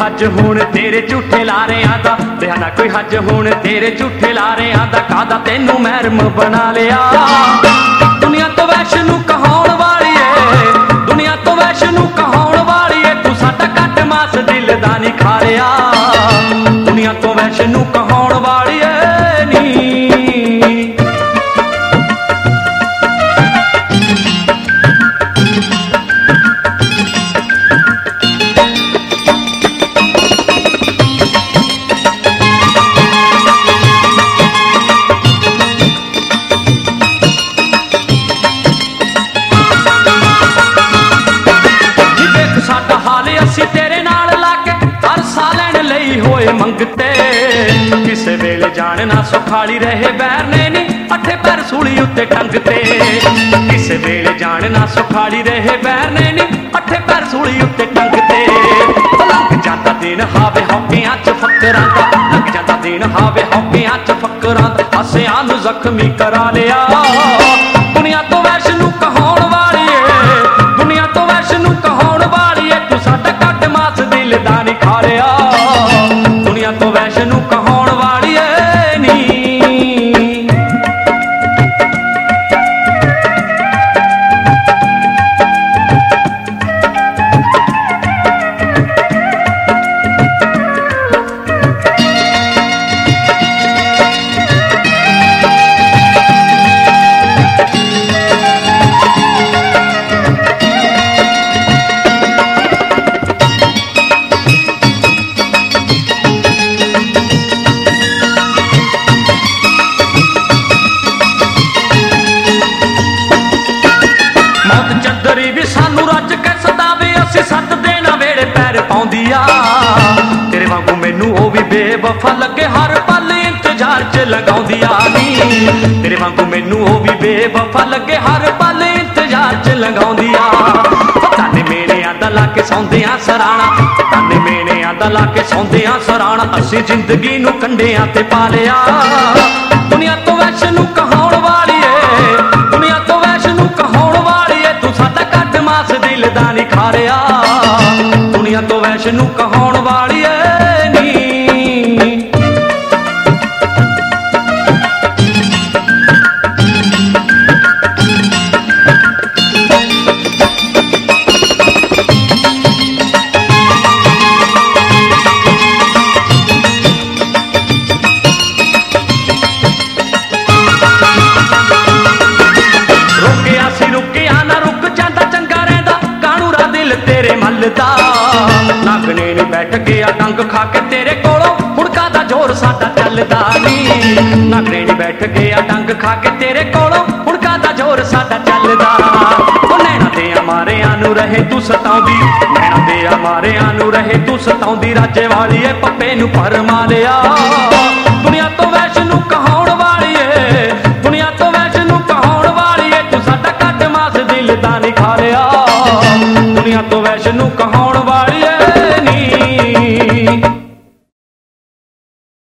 हज हुण तेरे झूठे लारियां दा, रहा ना कोई हज हुण तेरे झूठे लारियां दा, कादा तेनू महरम बना लिया। दुनिया तो वैश्नू कहाउण वाली है, दुनिया तो वैश्नू कहाउण वाली है, तू साडा कट मास दिल दा नहीं खा लिया। दुनिया तो वैश्नू कहाउण वाली है नी। तेरे नाल लाके हर साल लैण लई होए मंगते, किसे वेले जान ना सुखाली रहे बैर ने नी अठे पैर सूली उत्ते टंगते। किसे वेले जान ना सुखाली रहे बैर ने नी अठे पैर सूली उत्ते टंगते। लंघ जाता दिन हावे हौकियां च फकरां दा, लंघ जाता दिन हावे हौकियां च फकरां दा, हसियां नू जख्मी करा लिया। दुनिया तो वैश्नू कहाउण वाली है, दुनिया तो वैश्नू कहाउण वाली है, तू साडा कट मास दिल दा नहीं खा लिया। दुनिया तो वैश्नू कहाउण वाली है नी। सानू रज के सदावे असी सद देना वेड़े पैर पाउंदी आ। तेरे वांगू मैनू ओ भी बेवफा लगे हर पल इंतजार च लगाउंदी आ नी। तेरे वांगू मैनू ओ भी बेवफा लगे हर पल इंतजार च लगाउंदी आ। ताने मेरे आदा ला के सौंदियां सराणा, ताने मेरे आदा ला के सौंदियां सराणा, असी जिंदगी नू कंढियां ते पा लिया। दुनिया तो वैश्नू कहाउण वाली है, दुनिया तो वैश्नू कहाउण वाली है, तू साडा मास दिल दा नहीं खा लिया। दुनिया तो वैश्नू कहाउण वाली है नी। तेरे मलदा नागने नी बैठ गया डंग खा के तेरे कोलों, हुड़का दा जोर साडा चलदा नी। नागने नी बैठ गया डंग खा के तेरे कोलों, हुड़का दा जोर साडा चलदा। नैना दे मारियां नू रहे तू सताउंदी, नैना दे मारियां नू रहे तू सताउंदी, राजे वाली है पप्पे नू फरमा लिया। दुनिया तो वैश्नू कहाउण वाली है, दुनिया तो वैश्नू कहाउण वाली है, तू साडा कट मास दिल दा नहीं खा लिया। दुनिया तो वैश्नू कहाउण